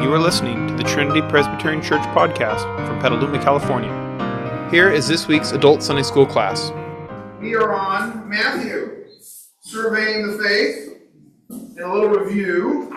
You are listening to the Trinity Presbyterian Church podcast from Petaluma, California. Here is this week's Adult Sunday School class. We are on Matthew, surveying the faith, and a little review.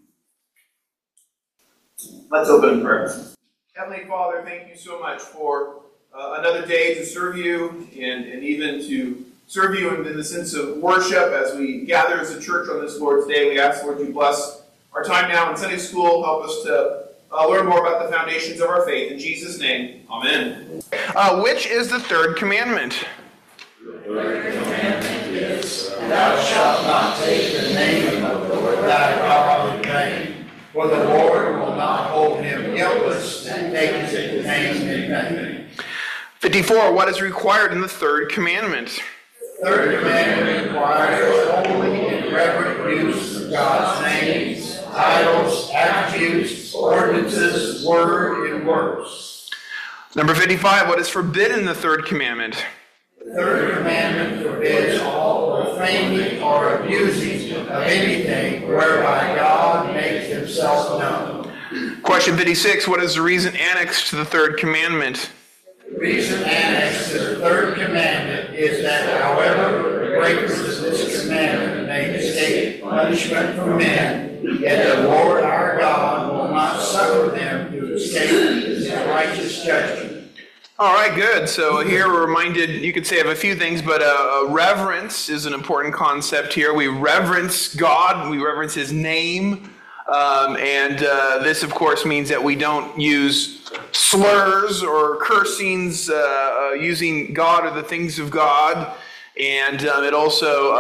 Let's open in prayer. Heavenly Father, thank you so much for another day to serve you and even to serve you in the sense of worship as we gather as a church on this Lord's Day. We ask, Lord, you bless our time now in Sunday school. Help us to learn more about the foundations of our faith. In Jesus' name, amen. Which is the third commandment? The third commandment is, thou shalt not take the name of the Lord thy God in vain, for the Lord will not hold him guiltless that taketh his name in vain. 54. What is required in the third commandment? The third commandment requires holy and reverent use of God's names, titles, attributes, ordinances, word, and works. Number 55. What is forbidden in the third commandment? The third commandment forbids all profaning or abusing of anything whereby God makes himself known. Question 56. What is the reason annexed to the third commandment? The reason annexed to the third commandment is that however the breakers of this commandment may escape punishment from men, yet the Lord our God will not suffer them to escape his righteous judgment. All right, good. So here we're reminded, you could say, of a few things, but reverence is an important concept here. We reverence God, we reverence his name, and this, of course, means that we don't use slurs or cursings using God or the things of God, and it also,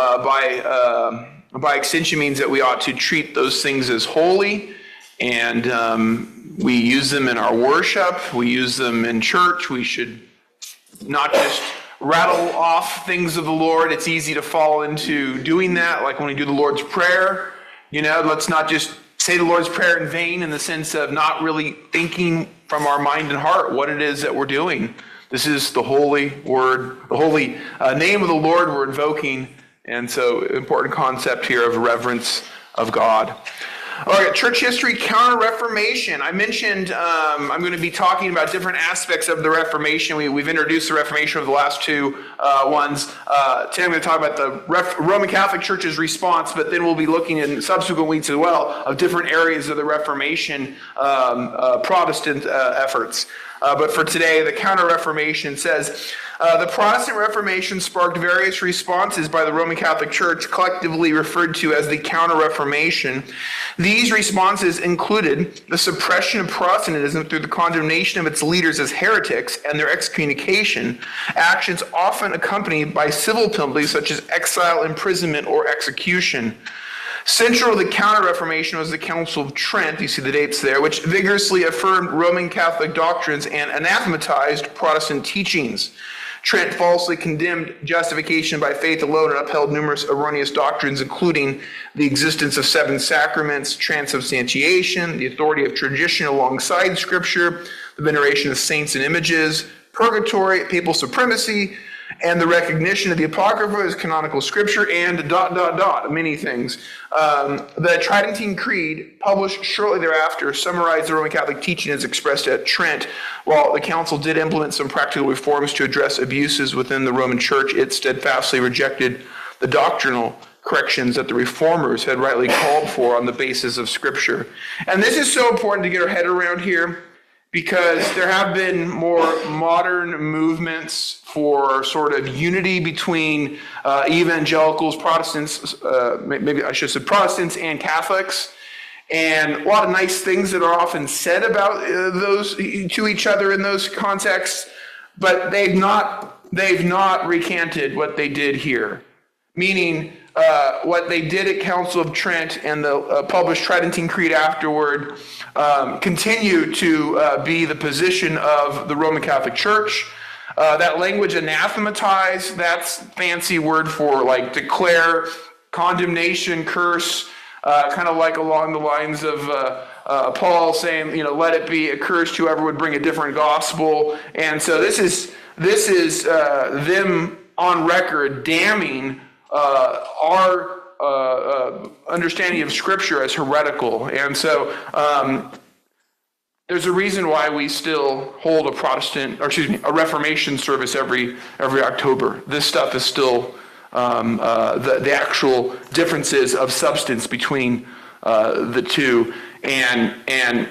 by extension, means that we ought to treat those things as holy, and we use them in our worship. We use them in church. We should not just rattle off things of the Lord. It's easy to fall into doing that, like when we do the Lord's Prayer. You know, let's not just say the Lord's Prayer in vain in the sense of not really thinking from our mind and heart what it is that we're doing. This is the holy word, the holy name of the Lord we're invoking. And so, important concept here of reverence of God. All right, church history, Counter-Reformation. I mentioned I'm going to be talking about different aspects of the Reformation. We've introduced the Reformation over the last two ones. Today I'm going to talk about the Roman Catholic Church's response, but then we'll be looking in subsequent weeks as well of different areas of the Reformation Protestant efforts. But for today, the Counter-Reformation says, the Protestant Reformation sparked various responses by the Roman Catholic Church, collectively referred to as the Counter-Reformation. These responses included the suppression of Protestantism through the condemnation of its leaders as heretics and their excommunication, actions often accompanied by civil penalties such as exile, imprisonment, or execution. Central to the Counter-Reformation was the Council of Trent, you see the dates there, which vigorously affirmed Roman Catholic doctrines and anathematized Protestant teachings. Trent falsely condemned justification by faith alone and upheld numerous erroneous doctrines, including the existence of seven sacraments, transubstantiation, the authority of tradition alongside Scripture, the veneration of saints and images, purgatory, papal supremacy, and the recognition of the Apocrypha as canonical scripture, and ... many things. The Tridentine Creed, published shortly thereafter, summarized the Roman Catholic teaching as expressed at Trent. While the council did implement some practical reforms to address abuses within the Roman Church, it steadfastly rejected the doctrinal corrections that the reformers had rightly called for on the basis of Scripture. And this is so important to get our head around here, because there have been more modern movements for sort of unity between evangelicals, Protestants, maybe I should say Protestants and Catholics, and a lot of nice things that are often said about those to each other in those contexts, but they've not recanted what they did here, meaning what they did at Council of Trent and the published Tridentine Creed afterward continue to be the position of the Roman Catholic Church. That language, anathematize, that's fancy word for like declare, condemnation, curse, kind of like along the lines of Paul saying, let it be accursed whoever would bring a different gospel. And so this is them on record damning our understanding of Scripture as heretical. And so There's a reason why we still hold a Reformation service every October. This stuff is still the actual differences of substance between the two. And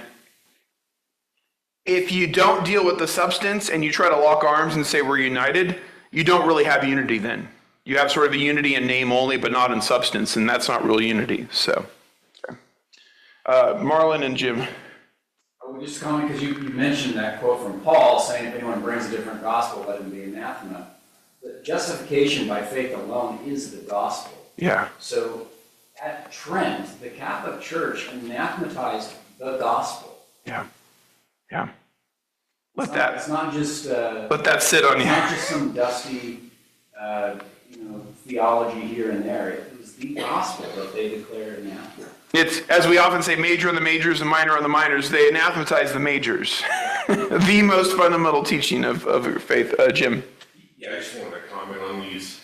if you don't deal with the substance and you try to lock arms and say we're united, you don't really have unity then. You have sort of a unity in name only, but not in substance, and that's not real unity. So, okay. Marlon and Jim. Well, just comment because you mentioned that quote from Paul saying if anyone brings a different gospel, let him be anathema. The justification by faith alone is the gospel. Yeah. So at Trent, the Catholic Church anathematized the gospel. Yeah. Yeah. It's not just let that sit on you. It's not just some dusty theology here and there. It was the gospel that they declared anathema. It's, as we often say, major on the majors and minor on the minors. They anathematize the majors. The most fundamental teaching of your faith. Jim? Yeah, I just wanted to comment on these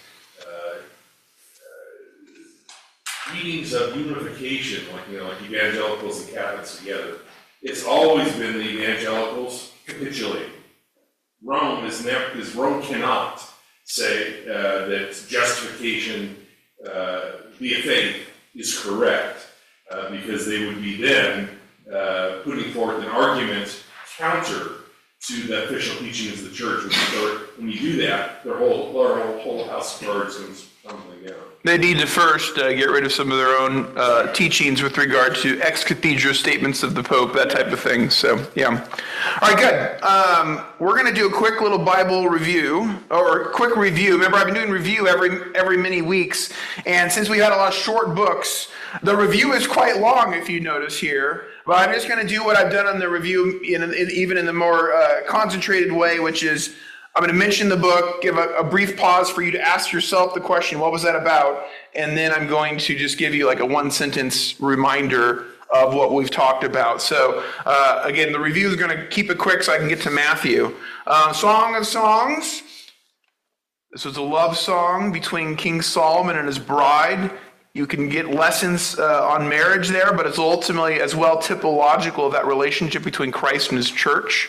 meetings of unification, like evangelicals and Catholics together. It's always been the evangelicals capitulating. Rome cannot say that justification via faith is correct, because they would be then putting forth an argument counter to the official teachings of the church. When you do that, their whole house of cards comes tumbling down. They need to first get rid of some of their own teachings with regard to ex cathedra statements of the Pope, that type of thing. So, yeah. All right, good. We're going to do a quick little Bible review, or a quick review. Remember, I've been doing review every many weeks, and since we had a lot of short books, the review is quite long, if you notice here. But I'm just going to do what I've done on the review, even in the more concentrated way, which is I'm going to mention the book, give a brief pause for you to ask yourself the question, what was that about? And then I'm going to just give you like a one-sentence reminder of what we've talked about. So again, the review is going to keep it quick so I can get to Matthew. Song of Songs. This was a love song between King Solomon and his bride. You can get lessons on marriage there, but it's ultimately as well typological of that relationship between Christ and his church.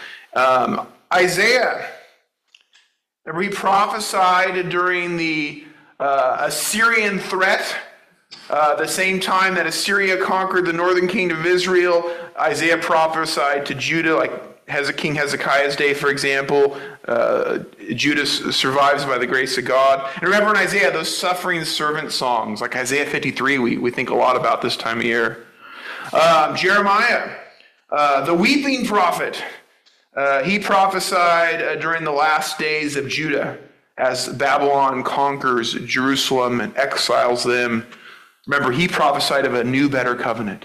Isaiah. Remember, he prophesied during the Assyrian threat, the same time that Assyria conquered the northern kingdom of Israel. Isaiah prophesied to Judah, like King Hezekiah's day, for example. Judah survives by the grace of God. And remember in Isaiah, those suffering servant songs, like Isaiah 53, we think a lot about this time of year. Jeremiah, the weeping prophet. He prophesied during the last days of Judah as Babylon conquers Jerusalem and exiles them. Remember, he prophesied of a new, better covenant.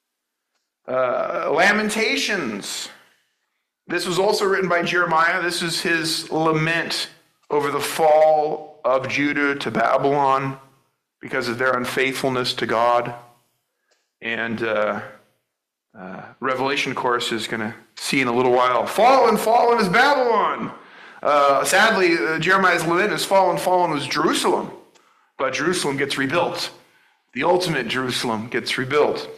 Lamentations. This was also written by Jeremiah. This is his lament over the fall of Judah to Babylon because of their unfaithfulness to God. And Revelation, of course, is going to see in a little while, fallen, fallen is Babylon. Sadly, Jeremiah's lament is fallen, fallen was Jerusalem. But Jerusalem gets rebuilt. The ultimate Jerusalem gets rebuilt.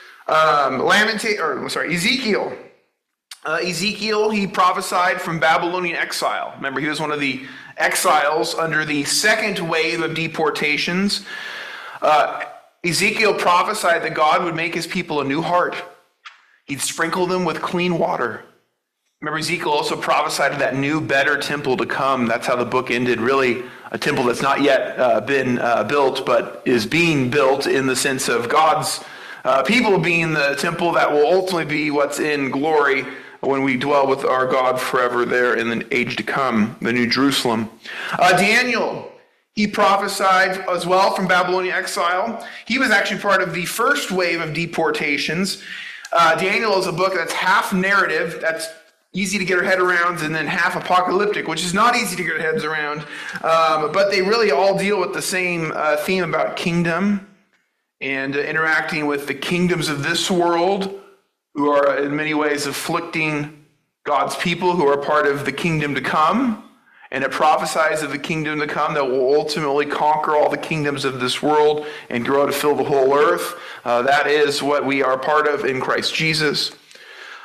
Ezekiel. Ezekiel, he prophesied from Babylonian exile. Remember, he was one of the exiles under the second wave of deportations. Ezekiel prophesied that God would make his people a new heart. He'd sprinkle them with clean water. Remember, Ezekiel also prophesied of that new, better temple to come. That's how the book ended, really a temple that's not yet been built, but is being built in the sense of God's people being the temple that will ultimately be what's in glory when we dwell with our God forever there in the age to come, the New Jerusalem. Daniel, he prophesied as well from Babylonian exile. He was actually part of the first wave of deportations. Daniel is a book that's half narrative, that's easy to get our head around, and then half apocalyptic, which is not easy to get our heads around. But they really all deal with the same theme about kingdom and interacting with the kingdoms of this world, who are in many ways afflicting God's people who are part of the kingdom to come. And it prophesies of the kingdom to come that will ultimately conquer all the kingdoms of this world and grow to fill the whole earth. That is what we are part of in Christ Jesus.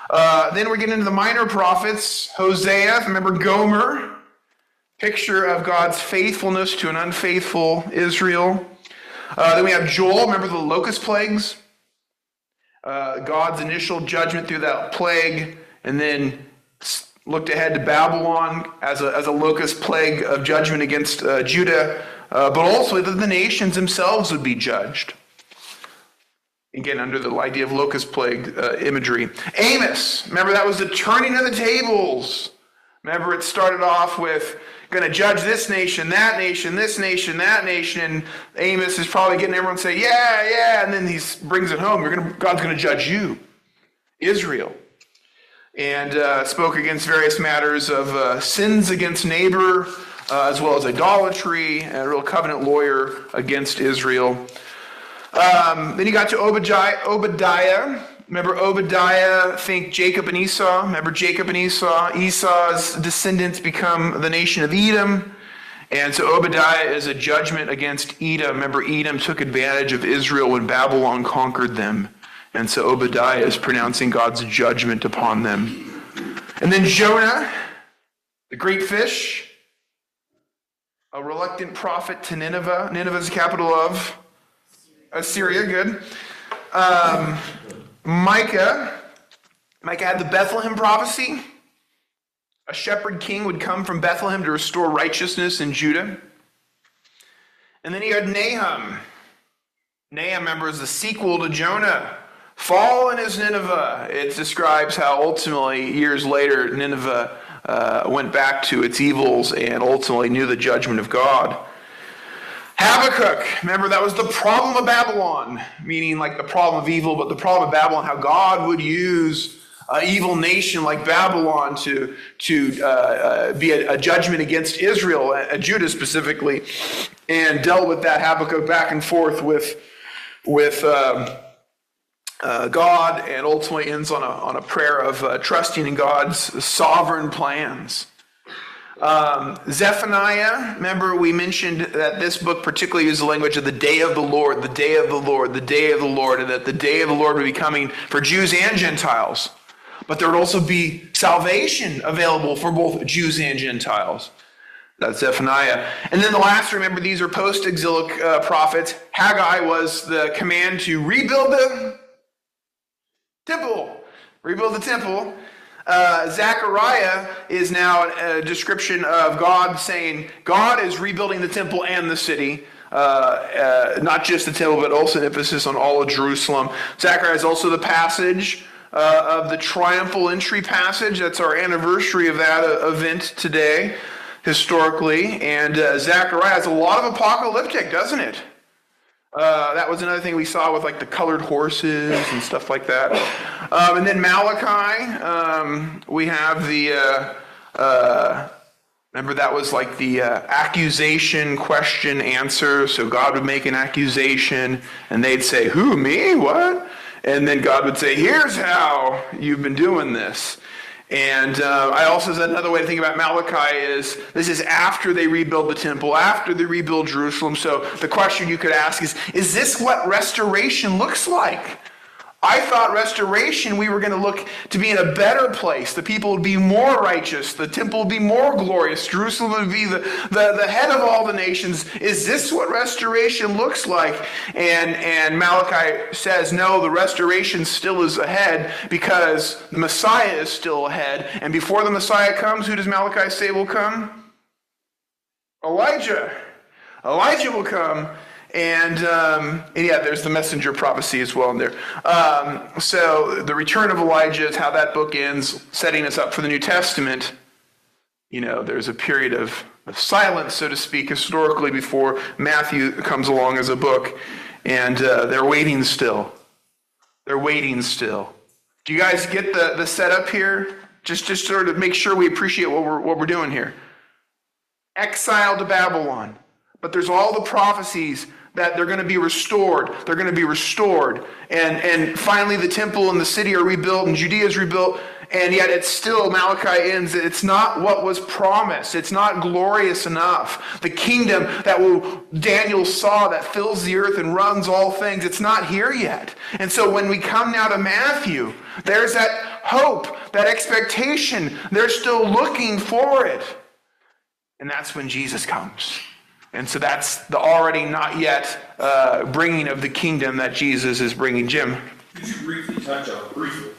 Then we're getting into the minor prophets. Hosea, remember Gomer, picture of God's faithfulness to an unfaithful Israel. Then we have Joel, remember the locust plagues? God's initial judgment through that plague, and then looked ahead to Babylon as a locust plague of judgment against Judah, but also that the nations themselves would be judged. Again, under the idea of locust plague imagery. Amos, remember that was the turning of the tables. Remember it started off with going to judge this nation, this nation, that nation, and Amos is probably getting everyone to say, yeah, and then he brings it home. God's going to judge you, Israel. And spoke against various matters of sins against neighbor, as well as idolatry, and a real covenant lawyer against Israel. Then you got to Obadiah. Remember Obadiah, think Jacob and Esau. Remember Jacob and Esau. Esau's descendants become the nation of Edom. And so Obadiah is a judgment against Edom. Remember Edom took advantage of Israel when Babylon conquered them. And so Obadiah is pronouncing God's judgment upon them. And then Jonah, the great fish, a reluctant prophet to Nineveh. Nineveh is the capital of Assyria, good. Micah had the Bethlehem prophecy. A shepherd king would come from Bethlehem to restore righteousness in Judah. And then you had Nahum. Nahum, remember, is the sequel to Jonah. Fallen is Nineveh. It describes how ultimately, years later, Nineveh went back to its evils and ultimately knew the judgment of God. Habakkuk, remember that was the problem of Babylon, meaning like the problem of evil, but the problem of Babylon, how God would use an evil nation like Babylon to be a judgment against Israel, Judah specifically, and dealt with that Habakkuk back and forth with God, and ultimately ends on a prayer of trusting in God's sovereign plans. Zephaniah, remember we mentioned that this book particularly uses the language of the day of the Lord, the day of the Lord, the day of the Lord, and that the day of the Lord would be coming for Jews and Gentiles. But there would also be salvation available for both Jews and Gentiles. That's Zephaniah. And then the last, remember, these are post-exilic prophets. Haggai was the command to rebuild the temple. Rebuild the temple. Zechariah is now a description of God saying God is rebuilding the temple and the city. Not just the temple, but also an emphasis on all of Jerusalem. Zechariah is also the passage of the triumphal entry passage. That's our anniversary of that event today, historically. And Zechariah has a lot of apocalyptic, doesn't it? That was another thing we saw with like the colored horses and stuff like that. And then Malachi, we have the, remember that was like the accusation, question, answer. So God would make an accusation and they'd say, who, me, what? And then God would say, here's how you've been doing this. And I also said another way to think about Malachi is this is after they rebuild the temple, after they rebuild Jerusalem. So the question you could ask is this what restoration looks like? I thought restoration, we were going to look to be in a better place. The people would be more righteous. The temple would be more glorious. Jerusalem would be the head of all the nations. Is this what restoration looks like? And Malachi says, no, the restoration still is ahead because the Messiah is still ahead. And before the Messiah comes, who does Malachi say will come? Elijah. Elijah will come. And yeah, there's the messenger prophecy as well in there. So the return of Elijah is how that book ends, setting us up for the New Testament. You know, there's a period of silence, so to speak, historically before Matthew comes along as a book. And they're waiting still. They're waiting still. Do you guys get the setup here? Just sort of make sure we appreciate what we're doing here. Exile to Babylon. But there's all the prophecies that they're going to be restored. They're going to be restored. And finally the temple and the city are rebuilt and Judea is rebuilt. And yet it's still, Malachi ends, it's not what was promised. It's not glorious enough. The kingdom that Daniel saw that fills the earth and runs all things, it's not here yet. And so when we come now to Matthew, there's that hope, that expectation. They're still looking for it. And that's when Jesus comes. And so that's the already not yet bringing of the kingdom that Jesus is bringing. Jim? Could you briefly touch on,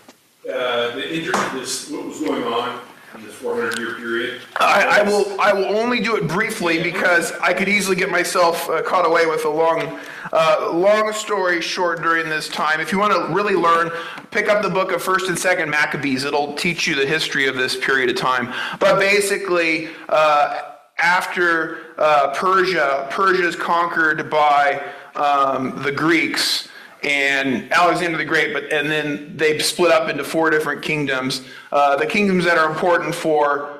what was going on in this 400-year period? I will only do it briefly because I could easily get myself caught away with a long story short during this time. If you want to really learn, pick up the book of 1st and 2nd Maccabees. It'll teach you the history of this period of time. But basically, after Persia is conquered by the Greeks and Alexander the Great, and then they split up into 4 different kingdoms. The kingdoms that are important for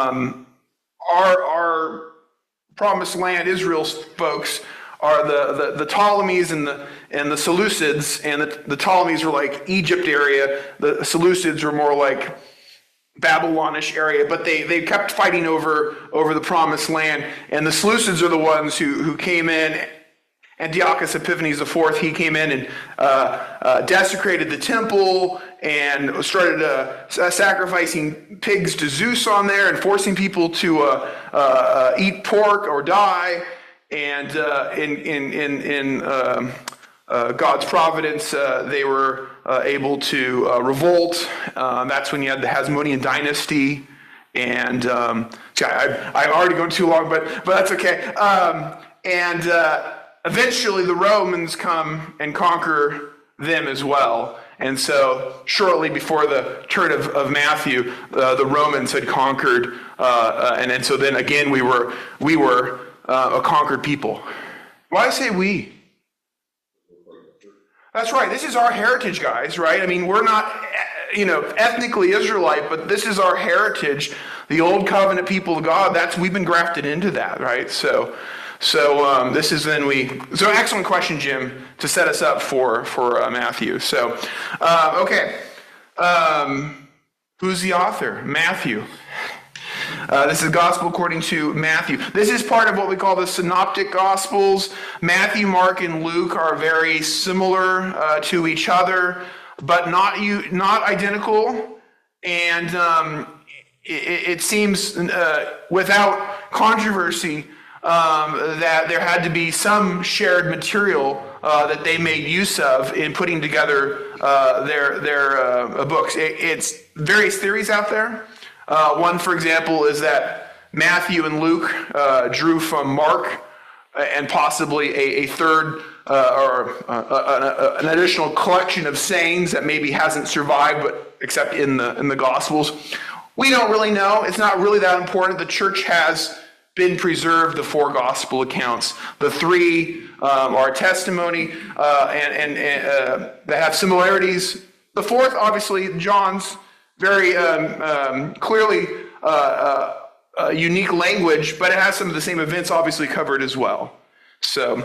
our promised land, Israel's folks, are the Ptolemies and the Seleucids. And the Ptolemies are like Egypt area. The Seleucids are more like Babylonish area, but they kept fighting over the promised land. And the Seleucids are the ones who came in. Antiochus Epiphanes IV, he came in and desecrated the temple and started sacrificing pigs to Zeus on there and forcing people to eat pork or die. And in God's providence, they were able to revolt. That's when you had the Hasmonean dynasty. And I'm already going too long, but that's okay. Eventually the Romans come and conquer them as well. And so shortly before the turn of Matthew, the Romans had conquered, and so then again we were a conquered people. Why say we? That's right. This is our heritage, guys, right? I mean, we're not, ethnically Israelite, but this is our heritage. The old covenant people of God, we've been grafted into that, right? So this is so excellent question, Jim, to set us up for Matthew. So, okay. Who's the author? Matthew. This is Gospel according to Matthew. This is part of what we call the Synoptic Gospels. Matthew, Mark, and Luke are very similar to each other, but not identical. And it seems without controversy that there had to be some shared material that they made use of in putting together their books. It's various theories out there. One, for example, is that Matthew and Luke drew from Mark, and possibly a third or an additional collection of sayings that maybe hasn't survived, but except in the Gospels. We don't really know. It's not really that important. The church has been preserved, the 4 gospel accounts. The 3 are testimony and that have similarities. The 4th, obviously, John's very clearly unique language, but it has some of the same events obviously covered as well. So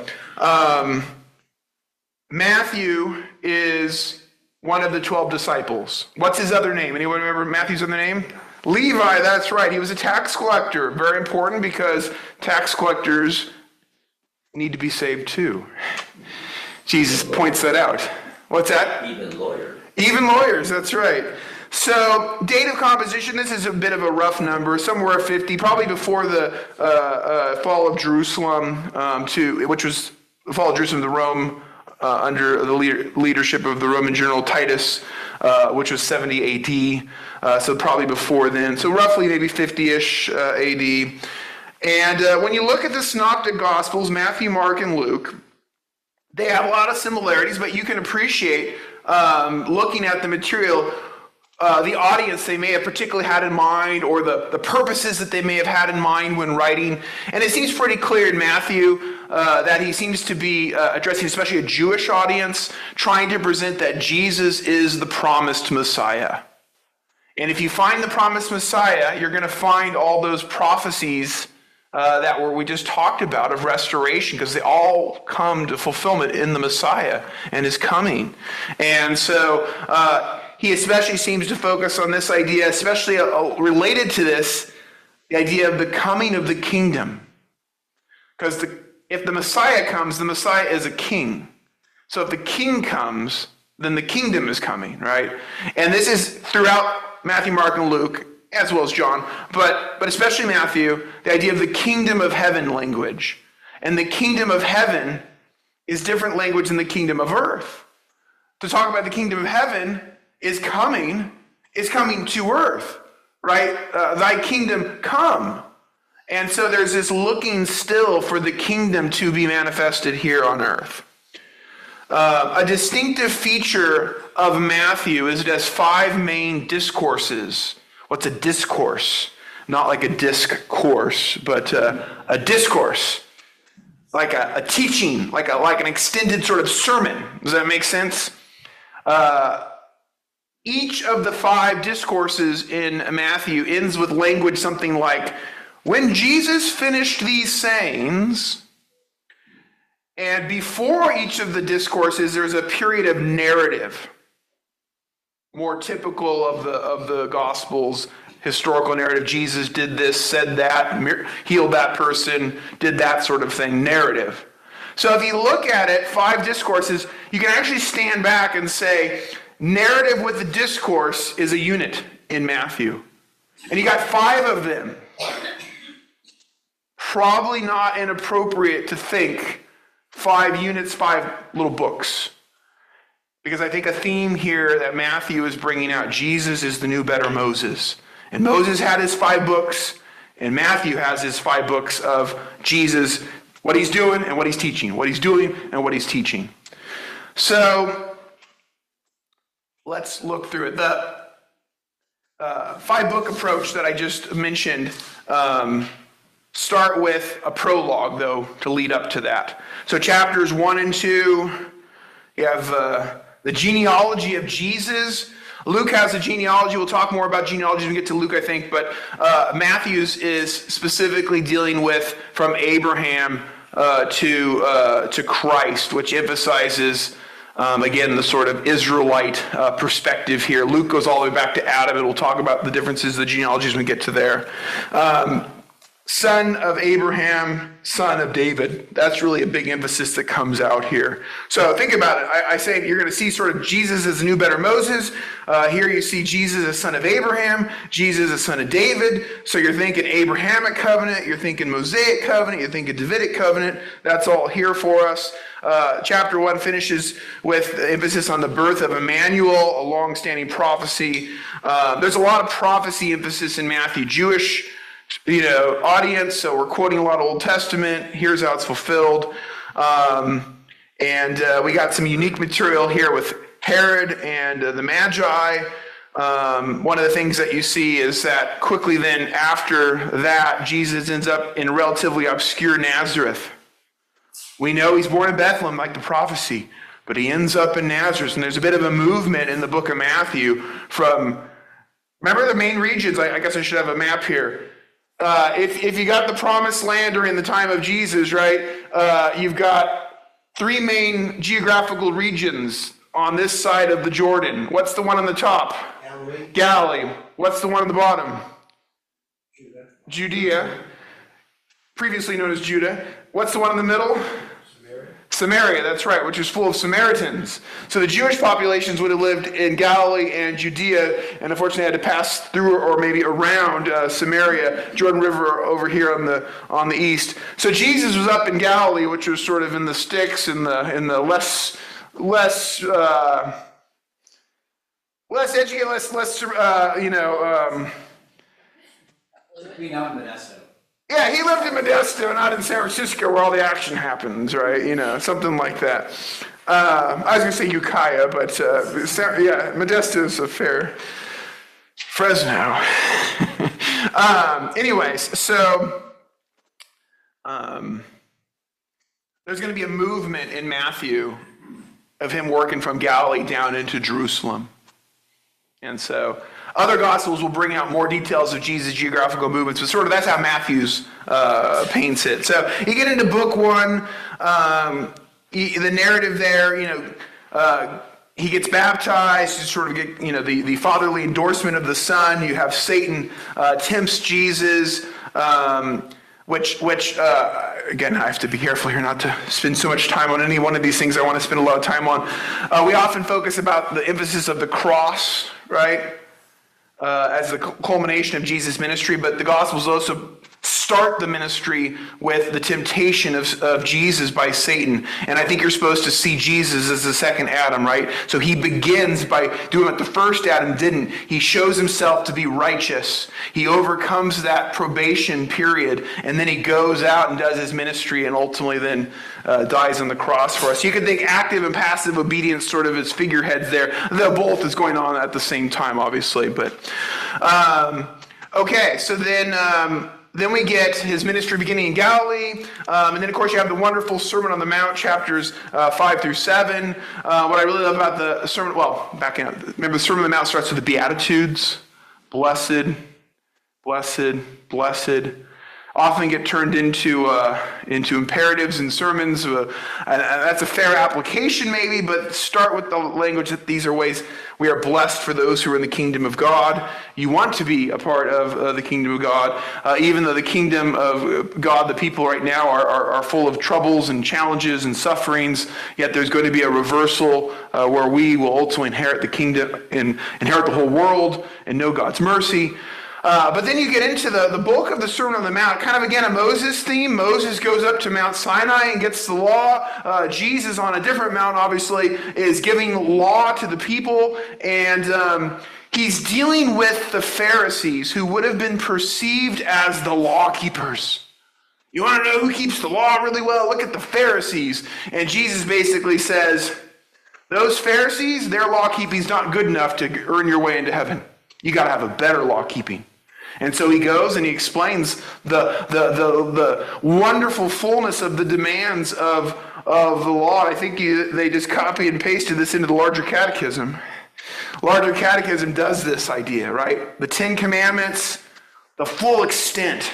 Matthew is one of the 12 disciples. What's his other name? Anyone remember Matthew's other name? Levi, that's right. He was a tax collector. Very important because tax collectors need to be saved too. Jesus points that out. What's that? Even lawyers. Even lawyers, that's right. So, date of composition, this is a bit of a rough number, somewhere 50, probably before the fall of Jerusalem, which was the fall of Jerusalem to Rome under the leadership of the Roman general Titus, which was 70 AD, so probably before then. So roughly maybe 50-ish AD. And when you look at the Synoptic Gospels, Matthew, Mark, and Luke, they have a lot of similarities, but you can appreciate, looking at the material, the audience they may have particularly had in mind, or the purposes that they may have had in mind when writing. And it seems pretty clear in Matthew that he seems to be addressing especially a Jewish audience, trying to present that Jesus is the promised Messiah. And if you find the promised Messiah, you're going to find all those prophecies we just talked about of restoration, because they all come to fulfillment in the Messiah and his coming. And so he especially seems to focus on this idea, especially related to this, the idea of the coming of the kingdom. Because if the Messiah comes, the Messiah is a king. So if the king comes, then the kingdom is coming, right? And this is throughout Matthew, Mark, and Luke, as well as John, but especially Matthew, the idea of the kingdom of heaven language. And the kingdom of heaven is different language than the kingdom of earth. To talk about the kingdom of heaven is coming to earth, right? Thy kingdom come. And so there's this looking still for the kingdom to be manifested here on earth. A distinctive feature of Matthew is it has 5 main discourses. What's a discourse? Not like a disc course, but a discourse. Like a teaching, like an extended sort of sermon. Does that make sense? Each of the 5 discourses in Matthew ends with language something like, when Jesus finished these sayings, and before each of the discourses, there's a period of narrative, more typical of the Gospels, historical narrative. Jesus did this, said that, healed that person, did that sort of thing, narrative. So if you look at it, 5 discourses, you can actually stand back and say, narrative with the discourse is a unit in Matthew. And you got 5 of them. Probably not inappropriate to think 5 units, 5 little books. Because I think a theme here that Matthew is bringing out, Jesus is the new better Moses. And Moses had his 5 books, and Matthew has his 5 books of Jesus, what he's doing and what he's teaching, what he's doing and what he's teaching. So let's look through it. The 5-book approach that I just mentioned start with a prologue, though, to lead up to that. So chapters 1 and 2, you have the genealogy of Jesus. Luke has a genealogy. We'll talk more about genealogy when we get to Luke, I think. But Matthew's is specifically dealing with from Abraham to Christ, which emphasizes, again, the sort of Israelite perspective here. Luke goes all the way back to Adam, and we'll talk about the differences of the genealogies when we get to there. Son of Abraham, son of David. That's really a big emphasis that comes out here. So think about it. I say you're going to see sort of Jesus as the new better Moses. Here you see Jesus as son of Abraham, Jesus as son of David. So you're thinking Abrahamic covenant, you're thinking Mosaic covenant, you're thinking Davidic covenant. That's all here for us. Chapter 1 finishes with emphasis on the birth of Emmanuel, a long-standing prophecy. There's a lot of prophecy emphasis in Matthew. Jewish audience, so we're quoting a lot of Old Testament. Here's how it's fulfilled. And we got some unique material here with Herod and the Magi. One of the things that you see is that quickly then after that, Jesus ends up in relatively obscure Nazareth. We know he's born in Bethlehem, like the prophecy, but he ends up in Nazareth. And there's a bit of a movement in the book of Matthew from, remember the main regions? I guess I should have a map here. If you got the promised land during the time of Jesus, right, you've got 3 main geographical regions on this side of the Jordan. What's the one on the top? Galilee. What's the one on the bottom? Judea. Previously known as Judah. What's the one in the middle? Samaria, that's right, which is full of Samaritans. So the Jewish populations would have lived in Galilee and Judea, and unfortunately had to pass through or maybe around Samaria, Jordan River over here on the east. So Jesus was up in Galilee, which was sort of in the sticks, in the less educated, Being out in Modesto. Yeah, he lived in Modesto, not in San Francisco where all the action happens, right? Something like that. I was going to say Ukiah, but Modesto is a fair Fresno. Anyways, so there's going to be a movement in Matthew of him working from Galilee down into Jerusalem. And so Other Gospels will bring out more details of Jesus' geographical movements, but sort of that's how Matthew's paints it. So you get into book 1, the narrative there, he gets baptized, you sort of get, the fatherly endorsement of the Son. You have Satan tempts Jesus, which again, I have to be careful here not to spend so much time on any one of these things I want to spend a lot of time on. We often focus about the emphasis of the cross, right, as the culmination of Jesus' ministry, but the Gospels also start the ministry with the temptation of Jesus by Satan. And I think you're supposed to see Jesus as the second Adam, right? So he begins by doing what the first Adam didn't. He shows himself to be righteous. He overcomes that probation period, and then he goes out and does his ministry and ultimately then dies on the cross for us. You can think active and passive obedience sort of as figureheads there. The both is going on at the same time, obviously. But okay, so then we get his ministry beginning in Galilee, and then of course you have the wonderful Sermon on the Mount, chapters 5 through 7. What I really love about the sermon, backing up, remember the Sermon on the Mount starts with the Beatitudes. Blessed, blessed, blessed. Often get turned into imperatives and sermons. And that's a fair application maybe, but start with the language that these are ways we are blessed for those who are in the kingdom of God. You want to be a part of the kingdom of God, even though the kingdom of God, the people right now are full of troubles and challenges and sufferings, yet there's going to be a reversal where we will ultimately inherit the kingdom and inherit the whole world and know God's mercy. But then you get into the bulk of the Sermon on the Mount, kind of again a Moses theme. Moses goes up to Mount Sinai and gets the law. Jesus on a different mount, obviously, is giving law to the people. And he's dealing with the Pharisees, who would have been perceived as the law keepers. You want to know who keeps the law really well? Look at the Pharisees. And Jesus basically says, those Pharisees, their law keeping is not good enough to earn your way into heaven. You got to have a better law keeping. And so he goes and he explains the wonderful fullness of the demands of the law. I think they just copy and pasted this into the larger catechism. Larger catechism does this idea, right? The 10 Commandments, the full extent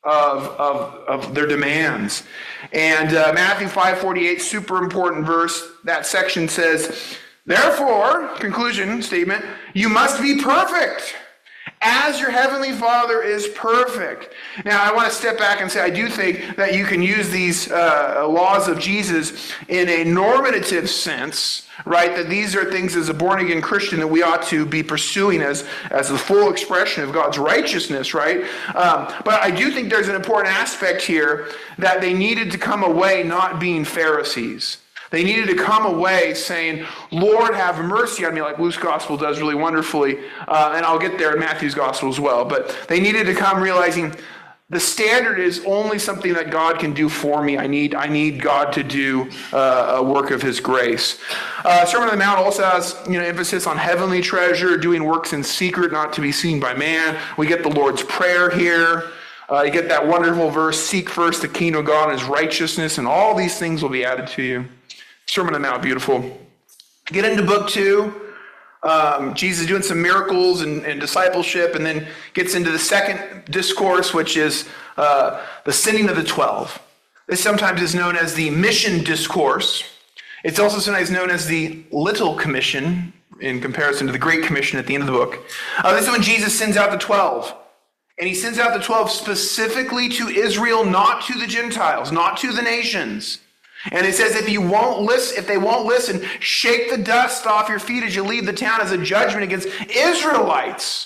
of their demands. And Matthew 5:48, super important verse. That section says, therefore, conclusion statement, you must be perfect as your heavenly Father is perfect. Now, I want to step back and say I do think that you can use these laws of Jesus in a normative sense, right? That these are things as a born-again Christian that we ought to be pursuing as the full expression of God's righteousness, right? But I do think there's an important aspect here that they needed to come away not being Pharisees. They needed to come away saying, Lord, have mercy on me, like Luke's gospel does really wonderfully. And I'll get there in Matthew's gospel as well. But they needed to come realizing the standard is only something that God can do for me. I need God to do a work of his grace. Sermon on the Mount also has emphasis on heavenly treasure, doing works in secret, not to be seen by man. We get the Lord's Prayer here. You get that wonderful verse, seek first the kingdom of God and his righteousness, and all these things will be added to you. Sermon on the Mount, beautiful. Get into book 2. Jesus doing some miracles and discipleship, and then gets into the second discourse, which is the sending of the 12. This sometimes is known as the mission discourse. It's also sometimes known as the Little Commission in comparison to the Great Commission at the end of the book. This is when Jesus sends out the 12. And he sends out the 12 specifically to Israel, not to the Gentiles, not to the nations. And it says, if they won't listen, shake the dust off your feet as you leave the town as a judgment against Israelites.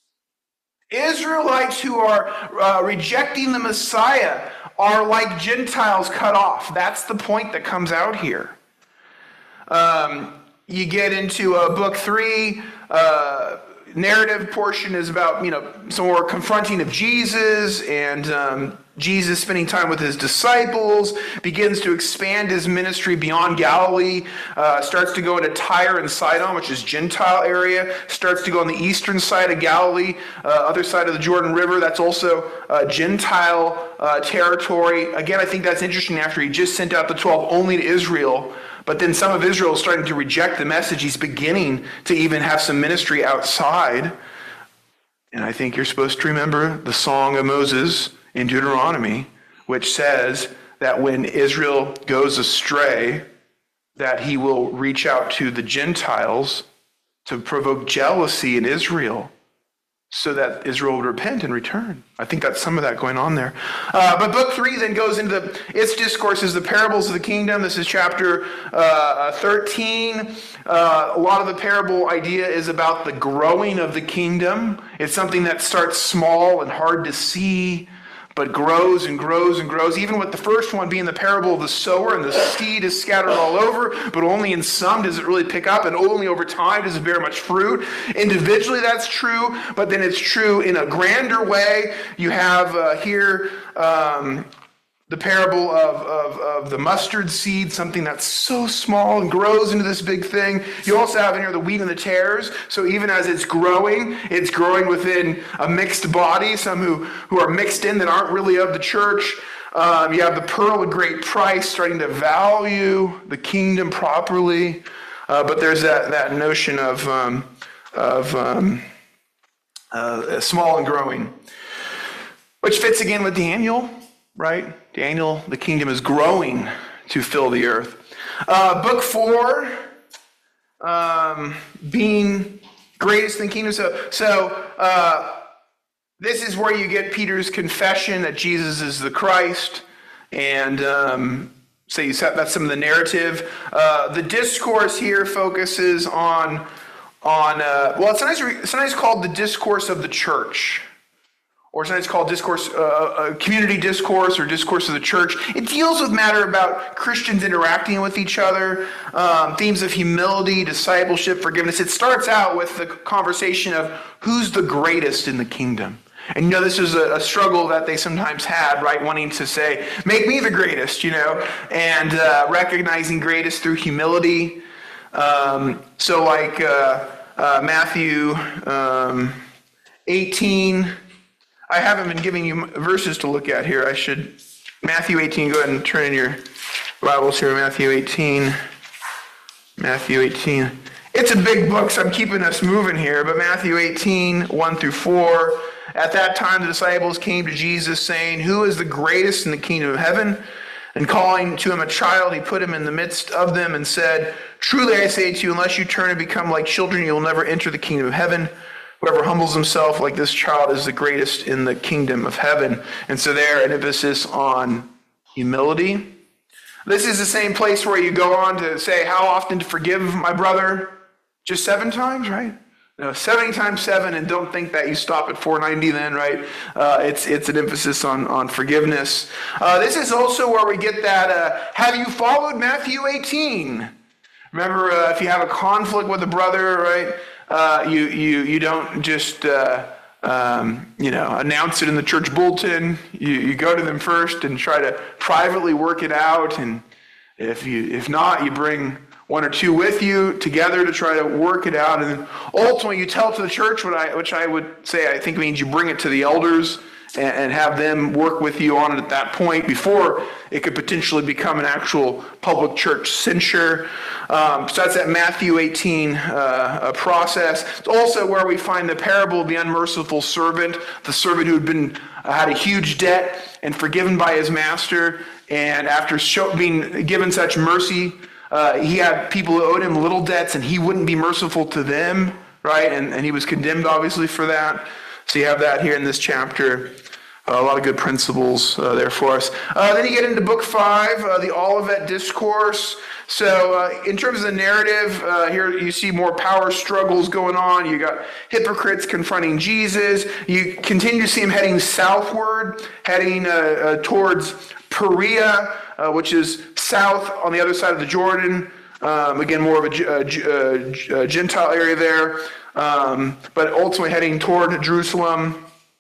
Israelites who are rejecting the Messiah are like Gentiles cut off. That's the point that comes out here. You get into book 3. Narrative portion is about, some more confronting of Jesus and Jesus spending time with his disciples, begins to expand his ministry beyond Galilee, starts to go into Tyre and Sidon, which is Gentile area, starts to go on the eastern side of Galilee, other side of the Jordan River. That's also Gentile territory. Again, I think that's interesting after he just sent out the 12 only to Israel. But then some of Israel is starting to reject the message. He's beginning to even have some ministry outside. And I think you're supposed to remember the Song of Moses in Deuteronomy, which says that when Israel goes astray, that he will reach out to the Gentiles to provoke jealousy in Israel so that Israel would repent and return. I think that's some of that going on there. But book 3 then goes into its discourses, the parables of the kingdom. This is chapter 13. A lot of the parable idea is about the growing of the kingdom. It's something that starts small and hard to see, but grows and grows and grows, even with the first one being the parable of the sower, and the seed is scattered all over, but only in some does it really pick up, and only over time does it bear much fruit. Individually, that's true, but then it's true in a grander way. You have here the parable of the mustard seed, something that's so small and grows into this big thing. You also have in here the wheat and the tares. So even as it's growing within a mixed body, some who are mixed in that aren't really of the church. You have the pearl of great price, starting to value the kingdom properly. But there's that notion of small and growing, which fits again with Daniel. Right? Daniel, the kingdom is growing to fill the earth. Book 4, being greatest in the kingdom. So this is where you get Peter's confession that Jesus is the Christ. And so that's some of the narrative. The discourse here focuses on well, it's sometimes called the discourse of the church. Or sometimes called discourse, community discourse or discourse of the church. It deals with matter about Christians interacting with each other, themes of humility, discipleship, forgiveness. It starts out with the conversation of who's the greatest in the kingdom. And this is a struggle that they sometimes had, right? Wanting to say, make me the greatest, and recognizing greatest through humility. So like Matthew 18, I haven't been giving you verses to look at here. I should. Matthew 18, go ahead and turn in your Bibles here. Matthew 18. Matthew 18. It's a big book, so I'm keeping us moving here. But Matthew 18, 1 through 4. At that time, the disciples came to Jesus, saying, "Who is the greatest in the kingdom of heaven?" And calling to him a child, he put him in the midst of them and said, "Truly I say to you, unless you turn and become like children, you will never enter the kingdom of heaven. Whoever humbles himself like this child is the greatest in the kingdom of heaven." And so there, an emphasis on humility. This is the same place where you go on to say, how often to forgive my brother? Just 7 times, right? No, 70 times 7, and don't think that you stop at 490 then, right? It's an emphasis on forgiveness. This is also where we get that, have you followed Matthew 18? Remember, if you have a conflict with a brother, right? You don't just announce it in the church bulletin. You go to them first and try to privately work it out, and if not, you bring 1 or 2 with you together to try to work it out, and then ultimately you tell it to the church, which I would say I think means you bring it to the elders and have them work with you on it at that point before it could potentially become an actual public church censure. So that's that Matthew 18 process. It's also where we find the parable of the unmerciful servant, the servant who had a huge debt and forgiven by his master, and after being given such mercy, he had people who owed him little debts, and he wouldn't be merciful to them, right? And he was condemned, obviously, for that. So you have that here in this chapter. A lot of good principles there for us. Then you get into book 5, the Olivet Discourse. So in terms of the narrative, here you see more power struggles going on. You got hypocrites confronting Jesus. You continue to see him heading southward, heading towards Perea, which is south on the other side of the Jordan. Again, more of a Gentile area there, but ultimately heading toward Jerusalem.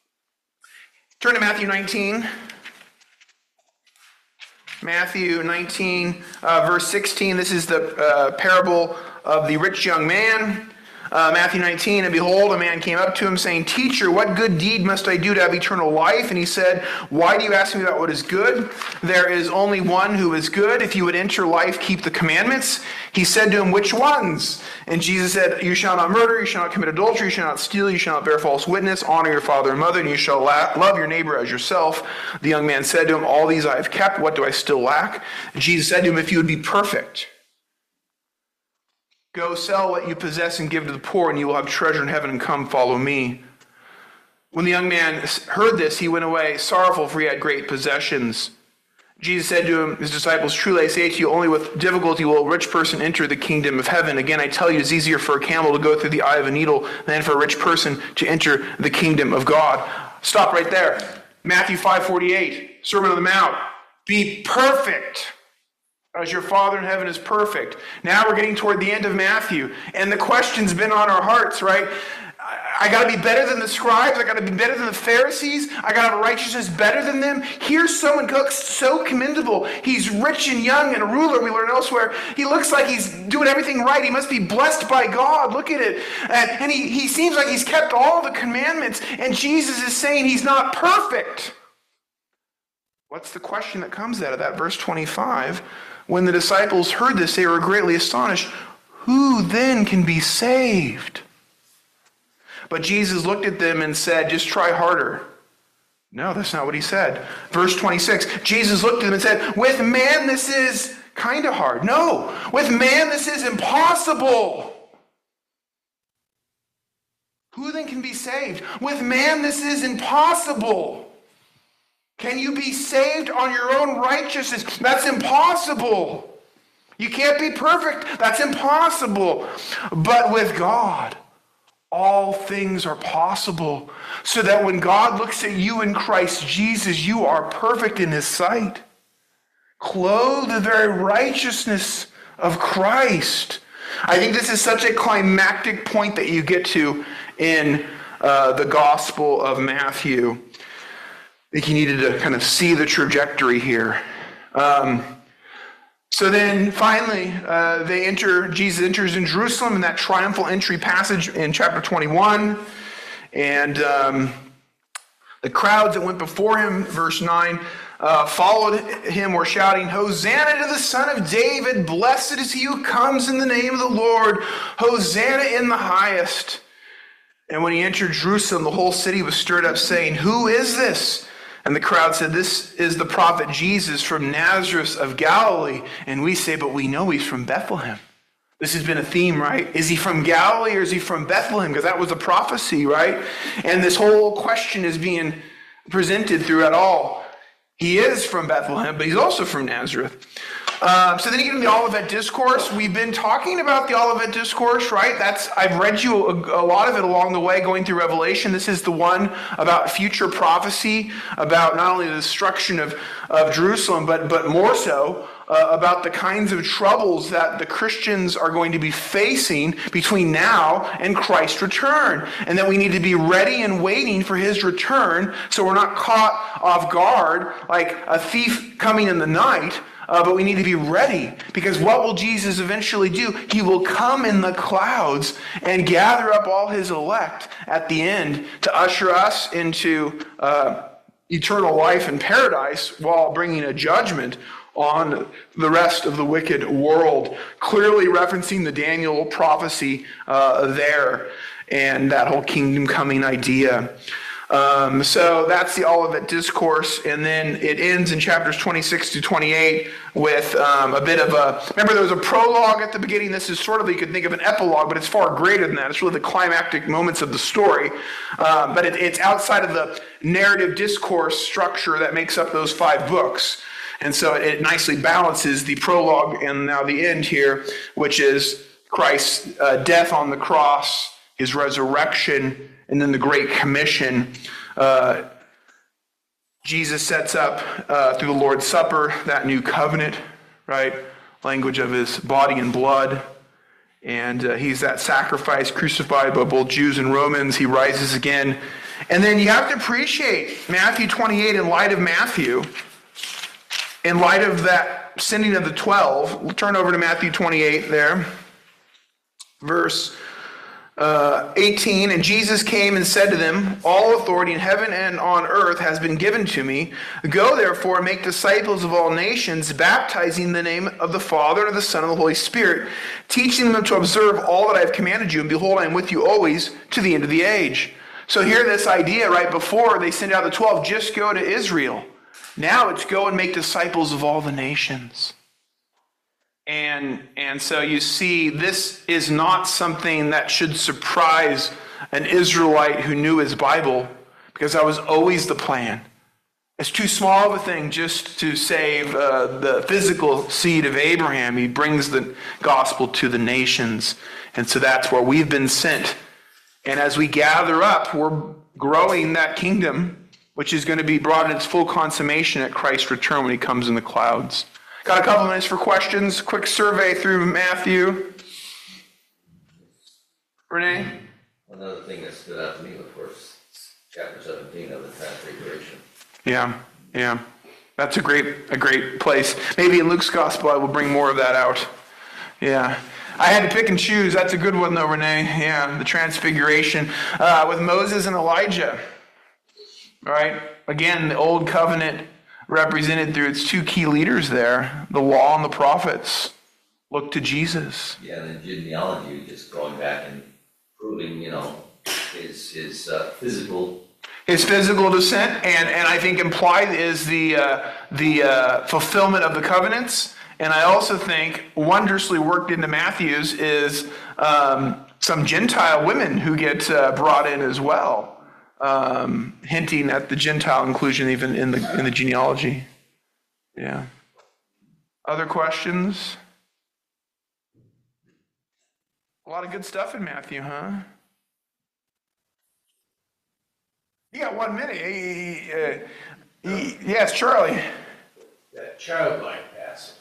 Turn to Matthew 19. Matthew 19, verse 16. This is the parable of the rich young man. Matthew 19, and behold, a man came up to him saying, Teacher, what good deed must I do to have eternal life? And he said, Why do you ask me about what is good? There is only one who is good. If you would enter life, keep the commandments. He said to him, Which ones? And Jesus said, You shall not murder, you shall not commit adultery, you shall not steal, you shall not bear false witness, honor your father and mother, and you shall love your neighbor as yourself. The young man said to him, All these I have kept, what do I still lack? And Jesus said to him, If you would be perfect, go sell what you possess and give to the poor, and you will have treasure in heaven, and come follow me. When the young man heard this, he went away sorrowful, for he had great possessions. Jesus said to him, his disciples, Truly I say to you, only with difficulty will a rich person enter the kingdom of heaven. Again, I tell you, it's easier for a camel to go through the eye of a needle than for a rich person to enter the kingdom of God. Stop right there. Matthew 5:48, Sermon on the Mount. Be perfect, as your Father in heaven is perfect. Now we're getting toward the end of Matthew, and the question's been on our hearts, right? I got to be better than the scribes. I got to be better than the Pharisees. I got to have a righteousness better than them. Here's someone who looks so commendable. He's rich and young and a ruler, we learn elsewhere. He looks like he's doing everything right. He must be blessed by God. Look at it. And he seems like he's kept all the commandments, and Jesus is saying he's not perfect. What's the question that comes out of that? Verse 25. When the disciples heard this, they were greatly astonished. Who then can be saved? But Jesus looked at them and said, Just try harder. No, that's not what he said. Verse 26, Jesus looked at them and said, With man this is kind of hard. No, with man this is impossible. Who then can be saved? With man this is impossible. Can you be saved on your own righteousness? That's impossible. You can't be perfect. That's impossible. But with God, all things are possible, so that when God looks at you in Christ Jesus, you are perfect in his sight. Clothed in the very righteousness of Christ. I think this is such a climactic point that you get to in the Gospel of Matthew. I think you needed to kind of see the trajectory here. So then finally, Jesus enters in Jerusalem in that triumphal entry passage in chapter 21. And the crowds that went before him, verse 9, followed him, were shouting, Hosanna to the Son of David, blessed is he who comes in the name of the Lord, Hosanna in the highest. And when he entered Jerusalem, the whole city was stirred up, saying, Who is this? And the crowd said, This is the prophet Jesus from Nazareth of Galilee. And we say, But we know he's from Bethlehem. This has been a theme, right? Is he from Galilee or is he from Bethlehem? Because that was a prophecy, right? And this whole question is being presented throughout all. He is from Bethlehem, but he's also from Nazareth. So then you get into the Olivet Discourse. We've been talking about the Olivet Discourse, right? I've read you a lot of it along the way going through Revelation. This is the one about future prophecy, about not only the destruction of Jerusalem, but more so about the kinds of troubles that the Christians are going to be facing between now and Christ's return. And that we need to be ready and waiting for his return so we're not caught off guard like a thief coming in the night. But we need to be ready, because what will Jesus eventually do? He will come in the clouds and gather up all his elect at the end to usher us into eternal life in paradise while bringing a judgment on the rest of the wicked world, clearly referencing the Daniel prophecy there and that whole kingdom coming idea. So that's the Olivet Discourse, and then it ends in chapters 26 to 28 with a bit of remember there was a prologue at the beginning. This is sort of, you could think of an epilogue, but it's far greater than that. It's really the climactic moments of the story, but it's outside of the narrative discourse structure that makes up those 5 books. And so it nicely balances the prologue and now the end here, which is Christ's death on the cross, his resurrection, and then the Great Commission. Jesus sets up through the Lord's Supper that new covenant, right? Language of his body and blood. And he's that sacrifice crucified by both Jews and Romans. He rises again. And then you have to appreciate Matthew 28 in light of Matthew. In light of that sending of the 12, we'll turn over to Matthew 28 there. Verse 18, and Jesus came and said to them, all authority in heaven and on earth has been given to me. Go therefore and make disciples of all nations, baptizing in the name of the Father and of the Son and of the Holy Spirit, teaching them to observe all that I have commanded you, and behold, I am with you always to the end of the age. So here this idea, right, before they send out the 12, just go to Israel. Now it's go and make disciples of all the nations. And so you see, this is not something that should surprise an Israelite who knew his Bible, because that was always the plan. It's too small of a thing just to save the physical seed of Abraham. He brings the gospel to the nations. And so that's where we've been sent. And as we gather up, we're growing that kingdom, which is going to be brought in its full consummation at Christ's return when he comes in the clouds. Got a couple minutes for questions. Quick survey through Matthew. Renee? Another thing that stood out to me, of course, chapter 17 of the Transfiguration. Yeah. That's a great place. Maybe in Luke's gospel I will bring more of that out. Yeah. I had to pick and choose. That's a good one though, Renee. Yeah, the Transfiguration with Moses and Elijah. Right? Again, the old covenant represented through its two key leaders there, the law and the prophets. Look to Jesus. Yeah, and the genealogy, just going back and proving, his physical. His physical descent, and I think implied is the fulfillment of the covenants. And I also think wondrously worked into Matthew's is some Gentile women who get brought in as well. Hinting at the Gentile inclusion even in the genealogy. Yeah. Other questions? A lot of good stuff in Matthew, huh? You got 1 minute. Yes, Charlie. That childlike passage.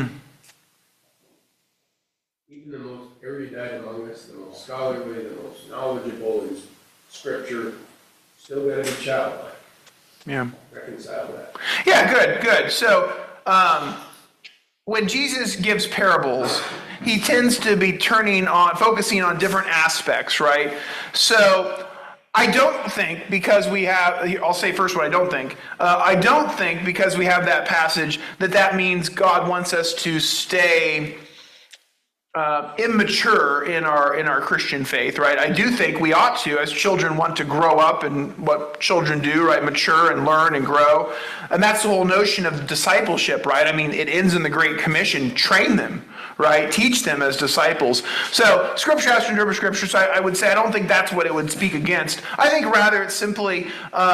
Even the most erudite among us, the most scholarly, the most knowledgeable in Scripture, still got to be childlike. Yeah. Reconcile that. Yeah, good. So when Jesus gives parables, he tends to be focusing on different aspects, right? So I don't think because we have, I'll say first what I don't think. I don't think because we have that passage that means God wants us to stay immature in our Christian faith, right? I do think we ought to, as children, want to grow up and what children do, right? Mature and learn and grow. And that's the whole notion of discipleship, right? I mean, it ends in the Great Commission, train them, right? Teach them as disciples. So Scripture has to interpret Scripture, so I would say I don't think that's what it would speak against. I think rather it's simply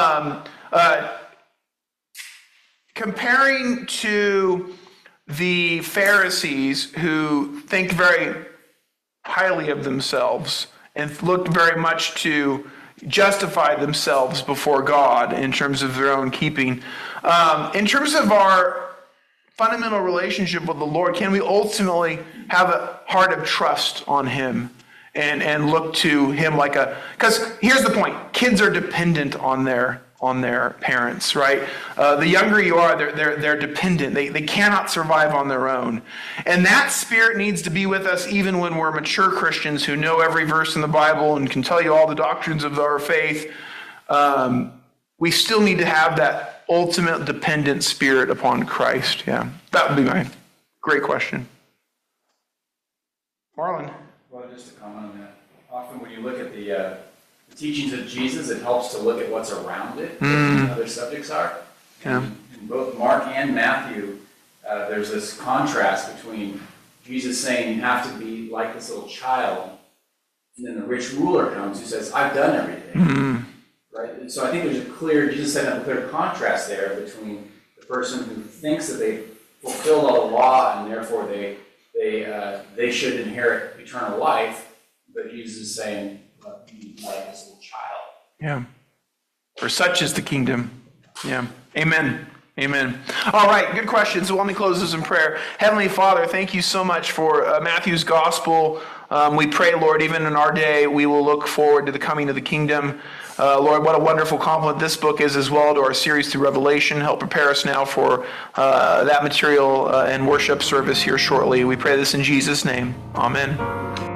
comparing to the Pharisees who think very highly of themselves and look very much to justify themselves before God in terms of their own keeping. In terms of our fundamental relationship with the Lord, can we ultimately have a heart of trust on Him and look to Him like because here's the point, kids are dependent on their parents, right? The younger you are, they're dependent. They cannot survive on their own. And that spirit needs to be with us even when we're mature Christians who know every verse in the Bible and can tell you all the doctrines of our faith. We still need to have that ultimate dependent spirit upon Christ. Yeah, that would be my great question. Marlon? Well, just to comment on that. Often when you look at the teachings of Jesus, it helps to look at what's around it, what other subjects are. Yeah. In both Mark and Matthew, there's this contrast between Jesus saying you have to be like this little child, and then the rich ruler comes who says, I've done everything. Right? And so I think Jesus set up a clear contrast there between the person who thinks that they've fulfilled all the law and therefore they should inherit eternal life, but Jesus is saying, be like this little child. Yeah. For such is the kingdom. Yeah. Amen. All right, good question. So let me close this in prayer. Heavenly Father, thank you so much for Matthew's gospel. We pray, Lord, even in our day, we will look forward to the coming of the kingdom. Lord, what a wonderful compliment this book is as well to our series through Revelation. Help prepare us now for that material and worship service here shortly. We pray this in Jesus' name. Amen.